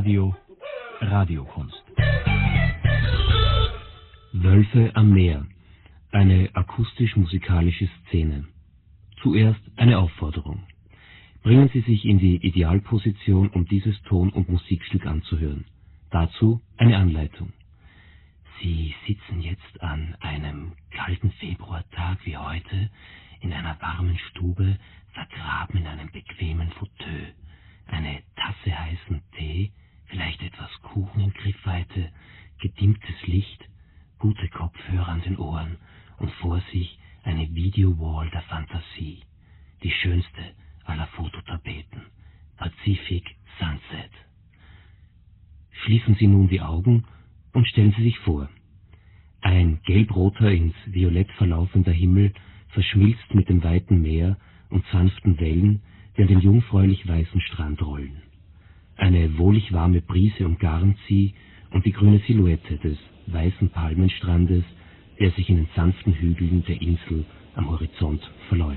Radio, Radiokunst. Wölfe am Meer. Eine akustisch-musikalische Szene. Zuerst eine Aufforderung. Bringen Sie sich in die Idealposition, um dieses Ton- und Musikstück anzuhören. Dazu eine Anleitung. Sie sitzen jetzt an einem kalten Februartag wie heute in einer warmen Stube, vergraben in einem bequemen Fauteuil. Eine Tasse heißen Tee, vielleicht etwas Kuchen in Griffweite, gedimmtes Licht, gute Kopfhörer an den Ohren und vor sich eine Videowall der Fantasie. Die schönste aller Fototapeten. Pacific Sunset. Schließen Sie nun die Augen und stellen Sie sich vor. Ein gelbroter ins Violett verlaufender Himmel verschmilzt mit dem weiten Meer und sanften Wellen, die an den jungfräulich weißen Strand rollen. Eine wohlig warme Brise umgarnt sie und die grüne Silhouette des weißen Palmenstrandes, der sich in den sanften Hügeln der Insel am Horizont verläuft.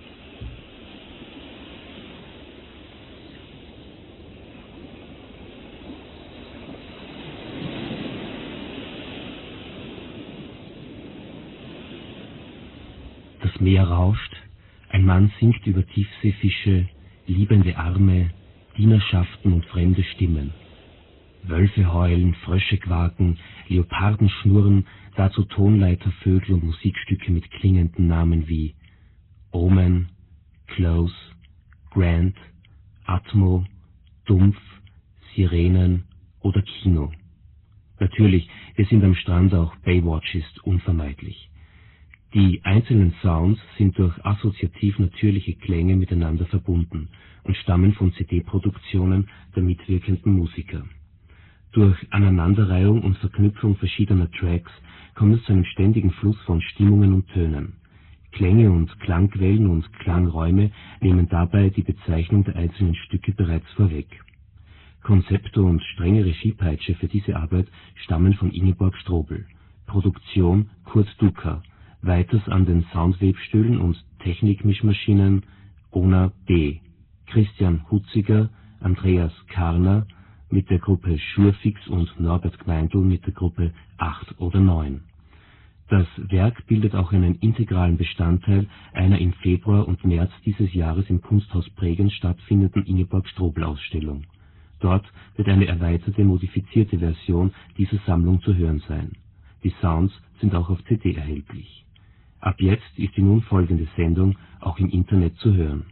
Das Meer rauscht, ein Mann singt über Tiefseefische, liebende Arme, Dienerschaften und fremde Stimmen. Wölfe heulen, Frösche quaken, Leoparden schnurren, dazu Tonleitervögel und Musikstücke mit klingenden Namen wie Omen, Close, Grand, Atmo, Dumpf, Sirenen oder Kino. Natürlich, wir sind am Strand, auch Baywatch ist unvermeidlich. Die einzelnen Sounds sind durch assoziativ natürliche Klänge miteinander verbunden und stammen von CD-Produktionen der mitwirkenden Musiker. Durch Aneinanderreihung und Verknüpfung verschiedener Tracks kommt es zu einem ständigen Fluss von Stimmungen und Tönen. Klänge und Klangquellen und Klangräume nehmen dabei die Bezeichnung der einzelnen Stücke bereits vorweg. Konzepte und strenge Regiepeitsche für diese Arbeit stammen von Ingeborg Strobel. Produktion Kurt Ducker. Weiters an den Soundwebstühlen und Technikmischmaschinen Ona B., Christian Hutziger, Andreas Karner mit der Gruppe Schurfix und Norbert Gmeindl mit der Gruppe 8 oder 9. Das Werk bildet auch einen integralen Bestandteil einer im Februar und März dieses Jahres im Kunsthaus Bregenz stattfindenden Ingeborg-Strobel-Ausstellung. Dort wird eine erweiterte, modifizierte Version dieser Sammlung zu hören sein. Die Sounds sind auch auf CD erhältlich. Ab jetzt ist die nun folgende Sendung auch im Internet zu hören.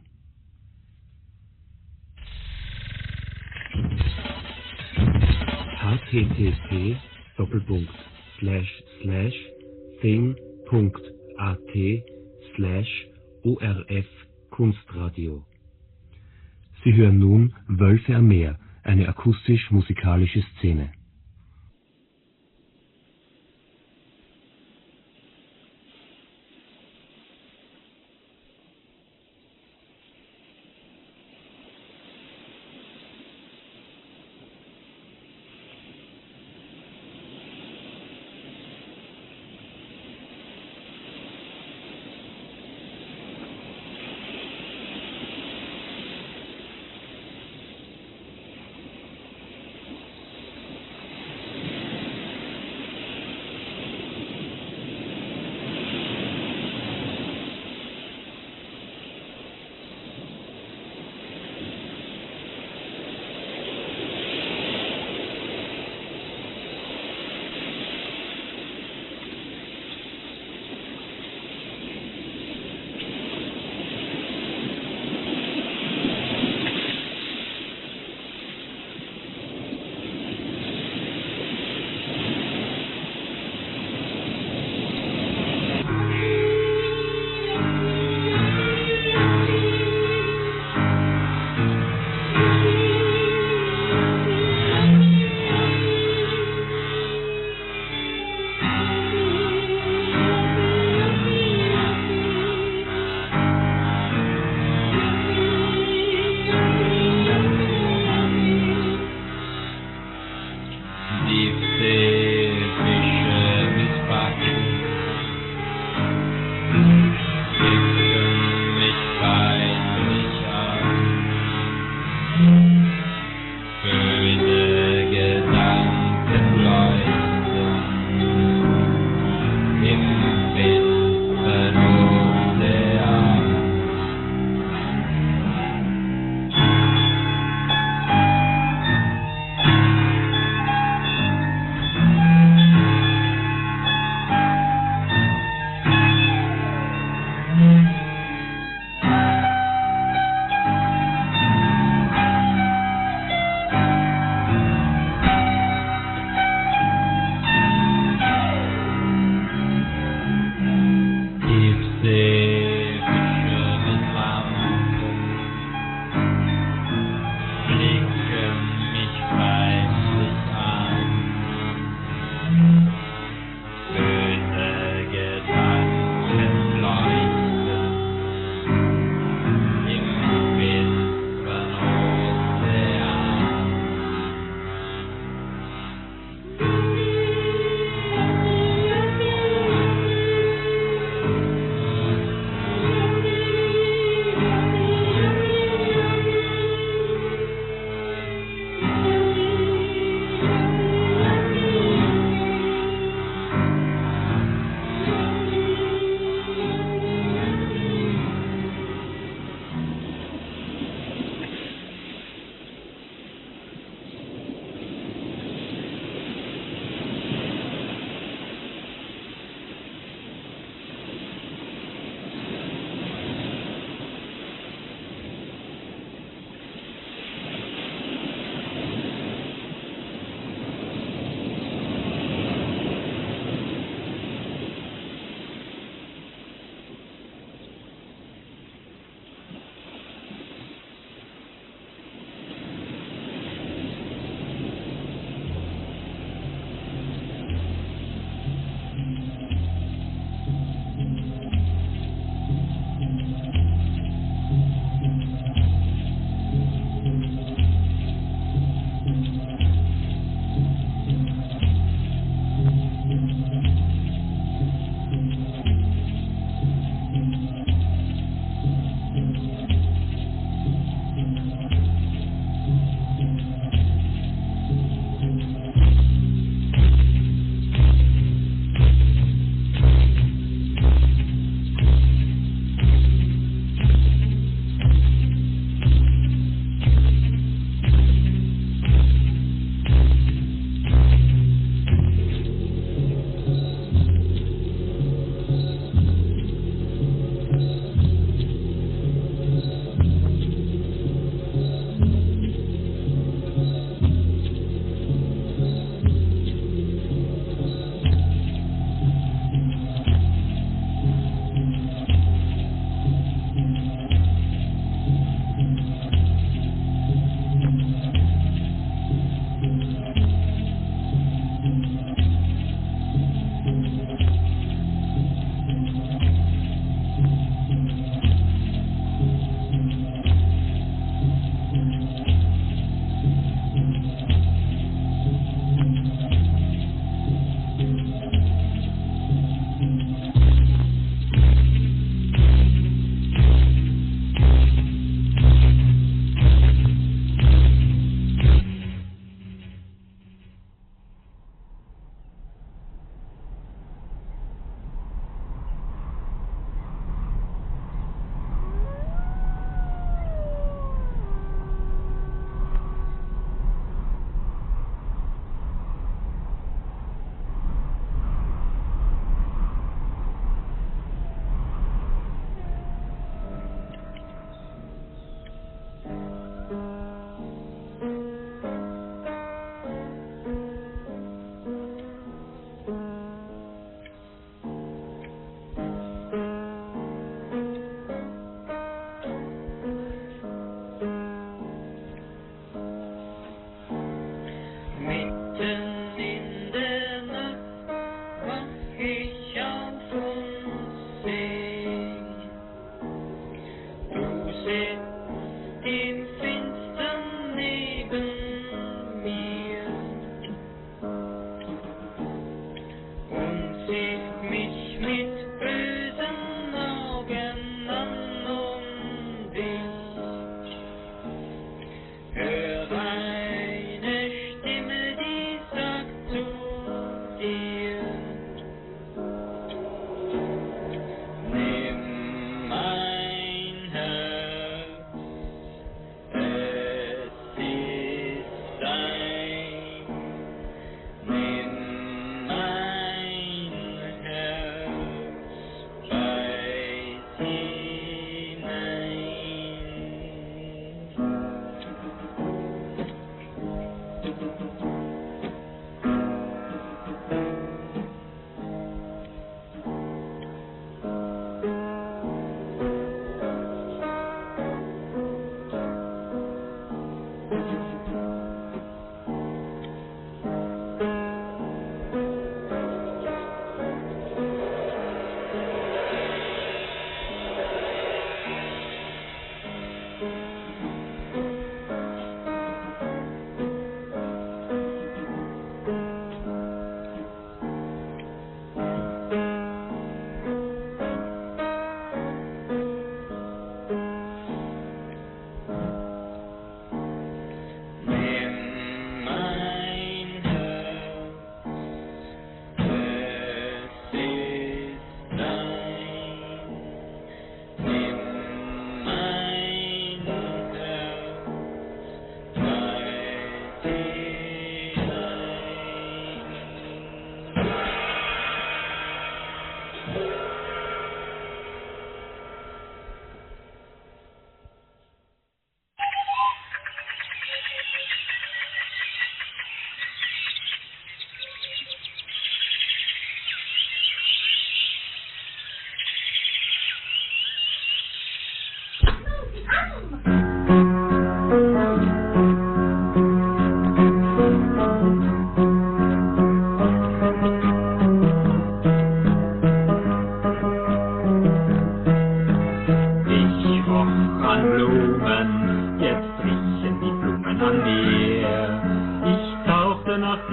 http://thing.at/ORF Kunstradio. Sie hören nun Wölfe am Meer, eine akustisch-musikalische Szene. Für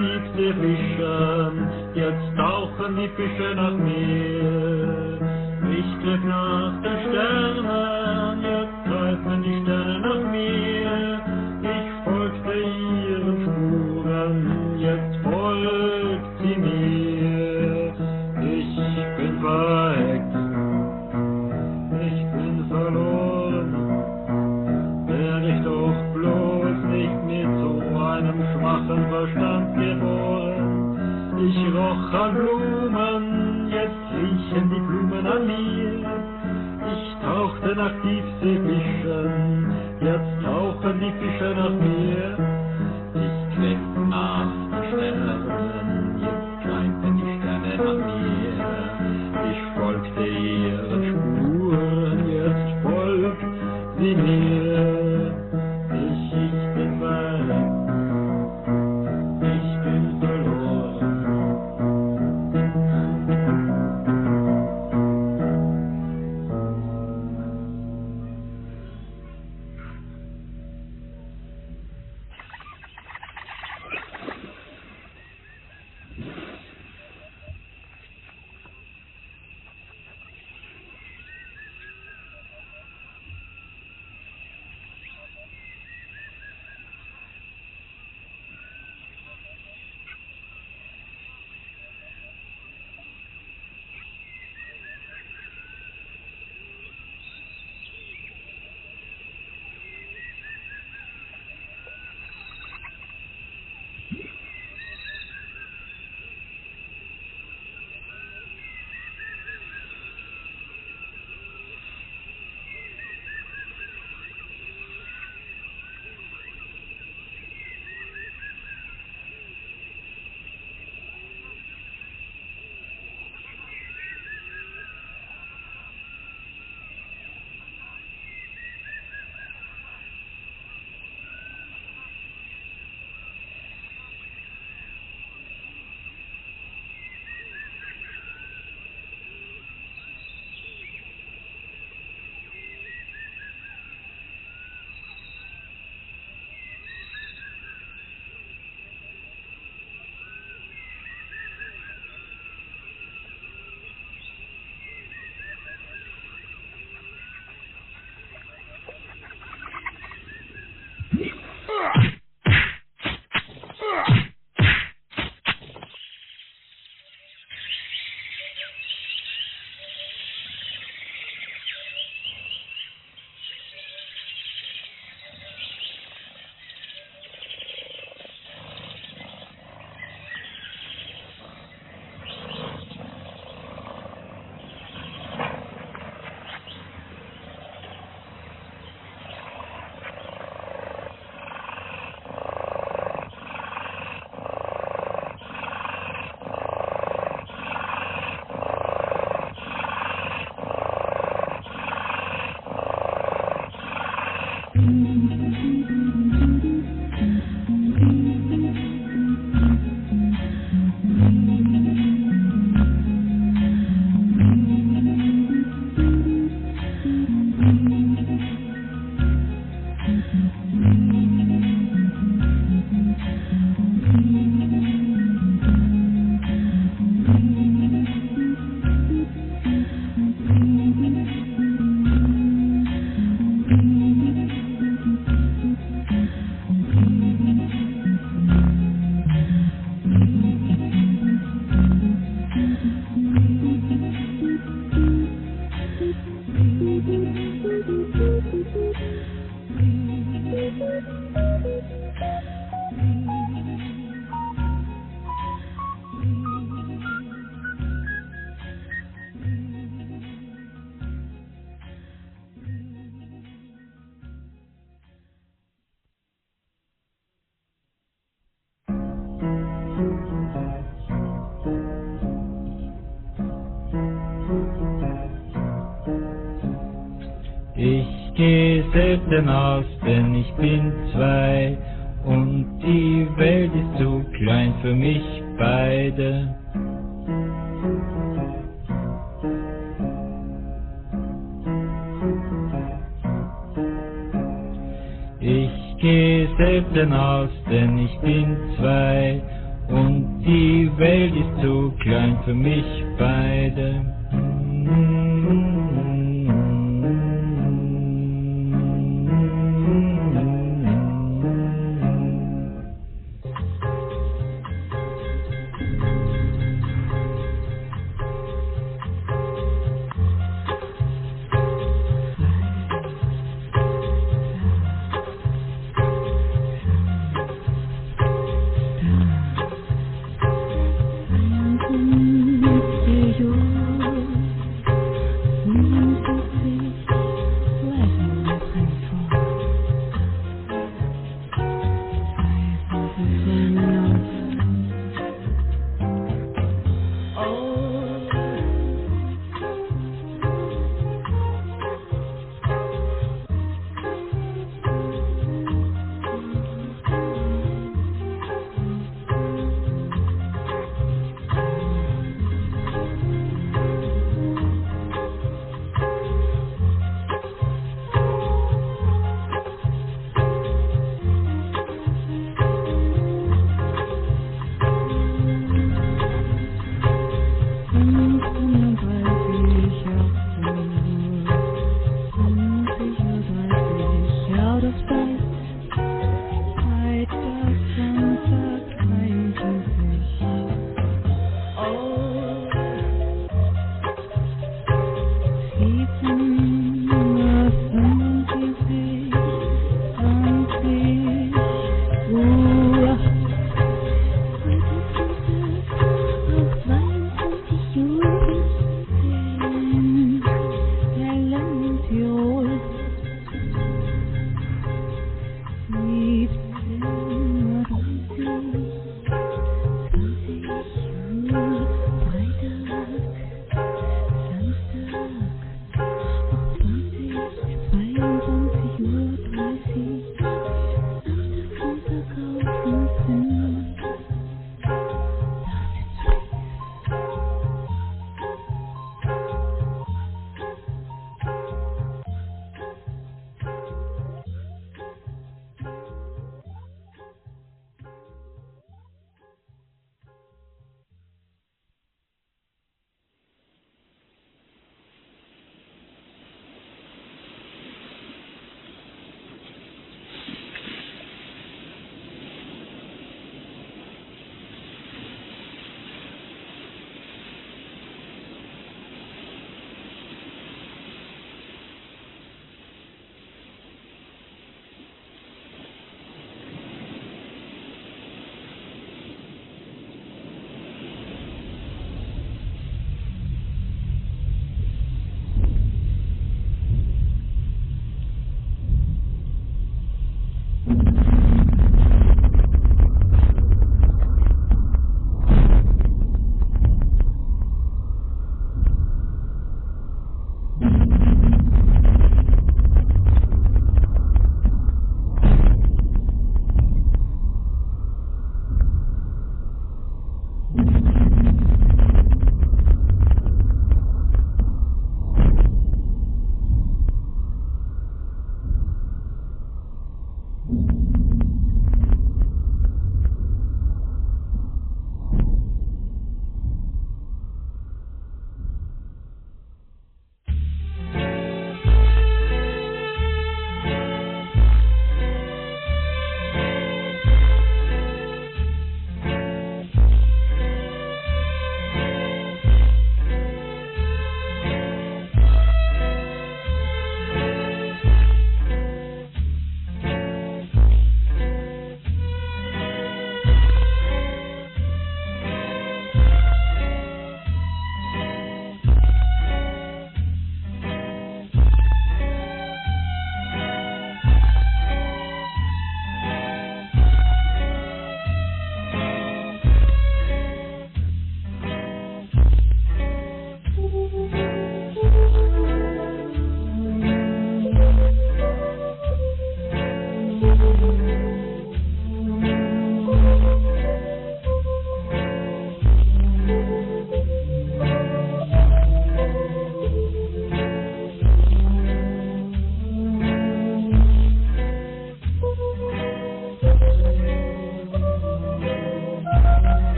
Tiefsee fischen, jetzt tauchen die Fische nach mir. Ich griff nach den Sternen, jetzt greifen die Sterne nach mir. Ich folgte ihren Spuren, jetzt folgt sie mir. Ich bin verhext, ich bin verloren, wär ich doch bloß nicht mit so einem schwachen Verstand geboren. Ich roch an Blumen, jetzt riechen die Blumen an mir. Ich tauchte nach Tiefseefischen, jetzt tauchen die Fische nach mir. Ich griff nach den Sternen, jetzt greifen die Sterne an mir. Ich folgte ihren Spuren, jetzt folgt sie mir. Ich bin verhext, ich bin verloren. Ich geh selten aus, denn ich bin zwei und die Welt ist zu klein für mich beide. Ich geh selten aus, denn ich bin zwei die Welt ist zu klein für mich beide.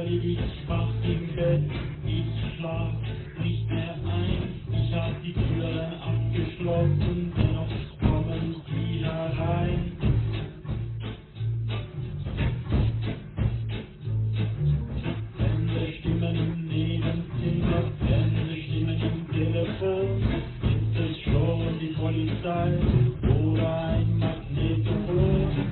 völlig wach im Bett, ich schlaf nicht mehr ein, ich hab die Türen abgeschlossen, dennoch kommen sie herein. Fremde Stimmen im Nebenzimmer, fremde Stimmen im Telefon, ist es schon die Polizei oder ein Magnetophon?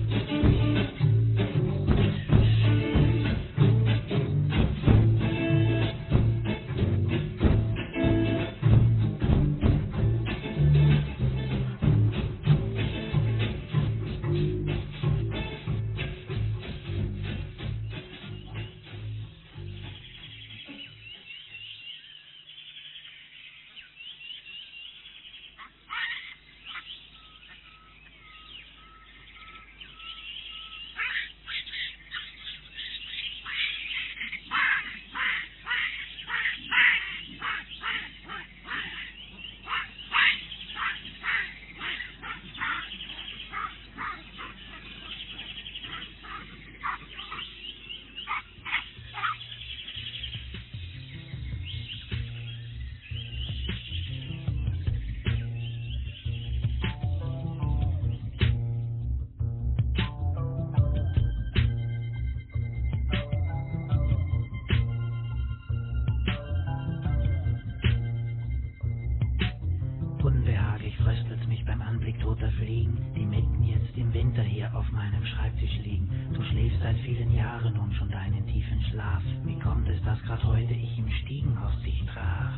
Unbehaglich fröstelt's mich beim Anblick toter Fliegen, die mitten jetzt im Winter hier auf meinem Schreibtisch liegen. Du schläfst seit vielen Jahren nun schon deinen tiefen Schlaf. Wie kommt es, dass grad heute ich im Stiegenhaus dich traf?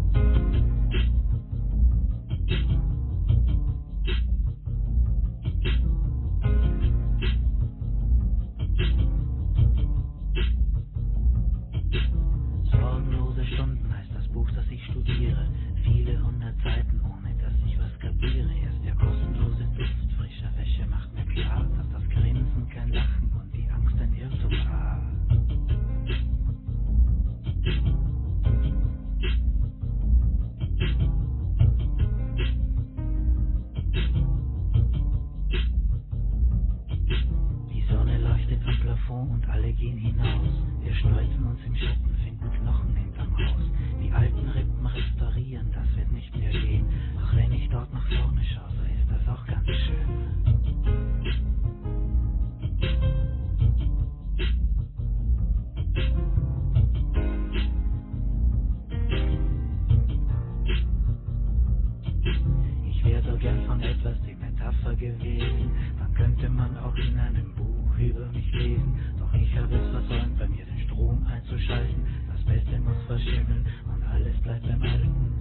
Sorgenlose Stunden heißt das Buch, das ich studiere. Viele 100 Seiten, ohne dass ich was kapiere. Erst der kostenlose Duft frischer Wäsche macht mir klar, dass das Grinsen kein Lachen und die Angst ein Irrtum war. Die Sonne leuchtet am Plafond und alle gehen hinaus. Wir schneuzen uns im Schatten, finden Knochen hinterm Haus. Die alten Rippen restaurieren, das wird nicht mehr gehen. Doch wenn ich dort nach vorne schaue, so ist das auch ganz schön. Ich wäre so gern von etwas die Metapher gewesen, dann könnte man auch in einem Buch über mich lesen. Doch ich habe es versäumt, bei mir den Strom einzuschalten. Das Beste muss verschimmeln und alles bleibt beim Alten.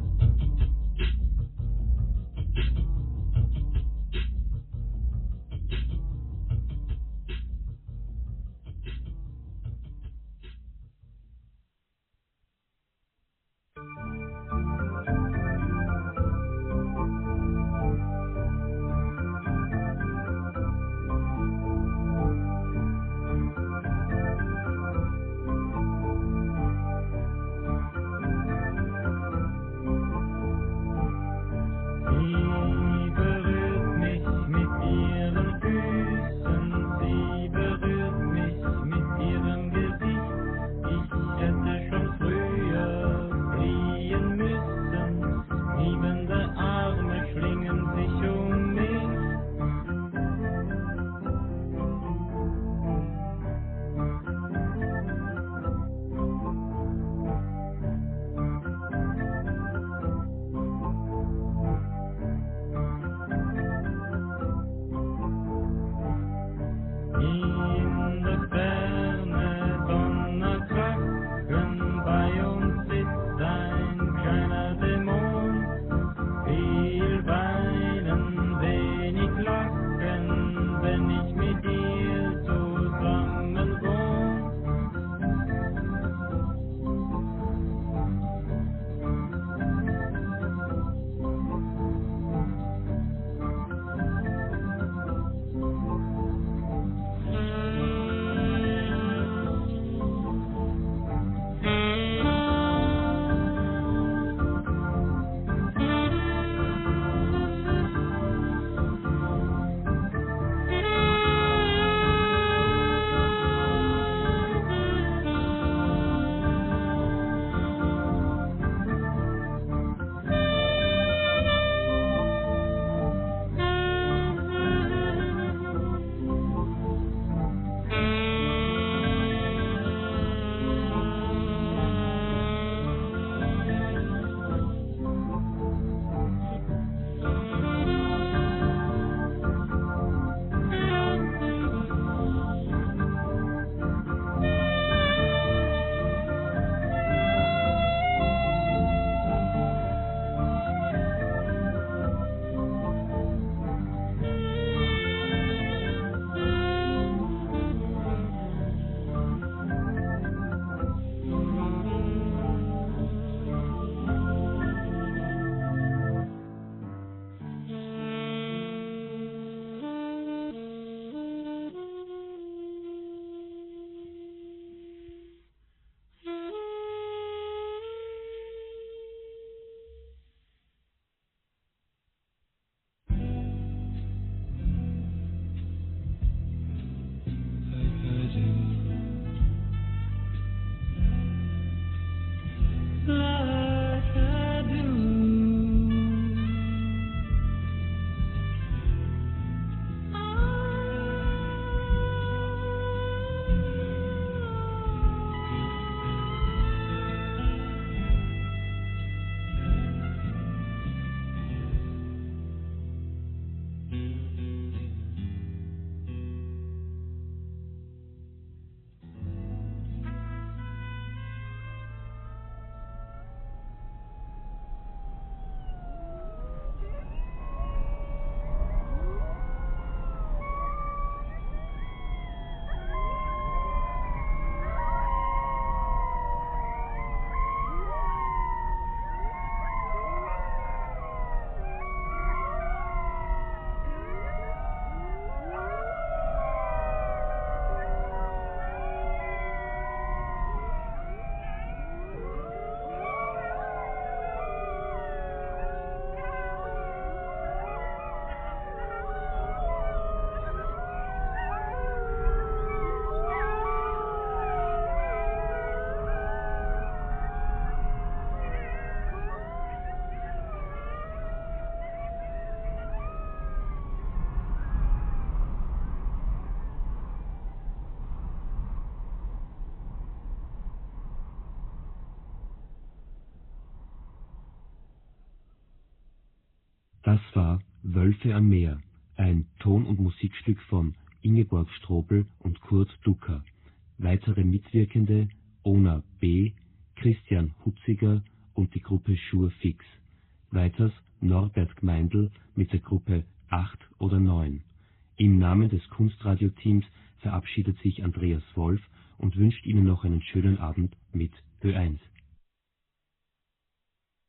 Das war Wölfe am Meer, ein Ton- und Musikstück von Ingeborg Strobel und Kurt Ducker. Weitere Mitwirkende Ona B., Christian Hutziger und die Gruppe Sure Fix. Weiters Norbert Gmeindl mit der Gruppe 8 oder 9. Im Namen des Kunstradio-Teams verabschiedet sich Andreas Wolf und wünscht Ihnen noch einen schönen Abend mit Ö1.